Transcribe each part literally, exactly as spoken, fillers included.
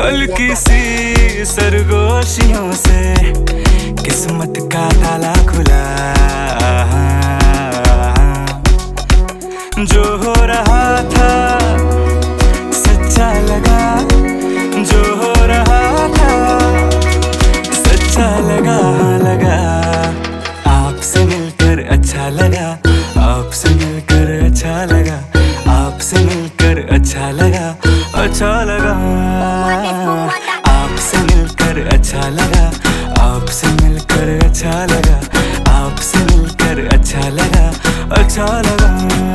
हल्की सी सरगोशियों से किस्मत का ताला खुला। जो हो रहा था सच्चा लगा, जो हो रहा था सच्चा लगा लगा। आपसे मिलकर अच्छा लगा, आपसे मिलकर अच्छा लगा, आपसे मिलकर अच्छा लगा, अच्छा लगा। आपसे मिलकर अच्छा लगा, आपसे मिलकर अच्छा लगा, आपसे मिलकर अच्छा लगा, अच्छा लगा।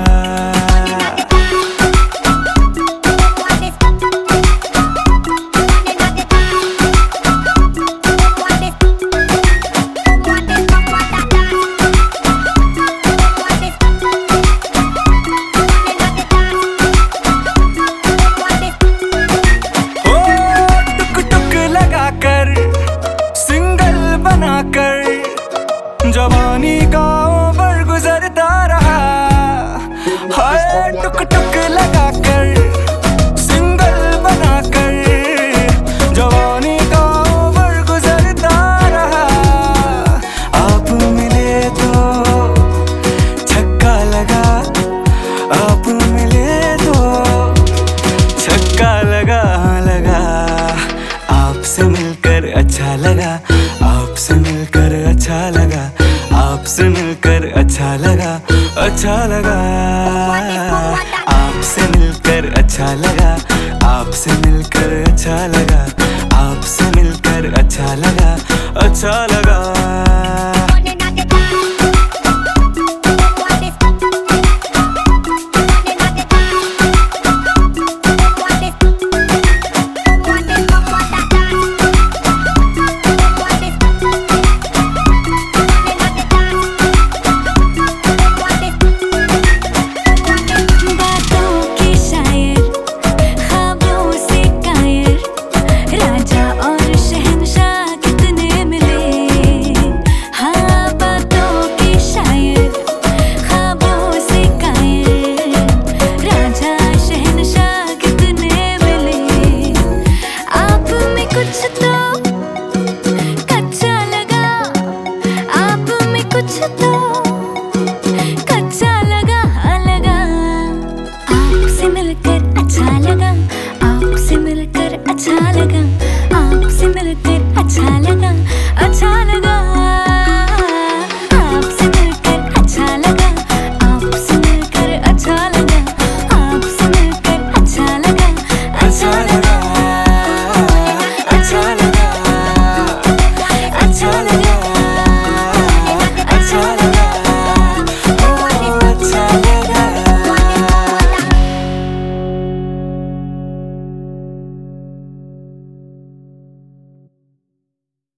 जवानी का ओवर गुजरता रहा, हाय टुक टुक लगा कर सिंगल बना कर। जवानी का ओवर गुजरता रहा, आप मिले तो छक्का लगा, आप मिले तो छक्का लगा लगा। आपसे मिलकर अच्छा लगा, आपसे मिलकर अच्छा लगा, आपसे मिलकर अच्छा लगा, अच्छा लगा। आपसे मिलकर अच्छा लगा, आपसे मिलकर अच्छा लगा, आपसे मिलकर अच्छा लगा, अच्छा लगा।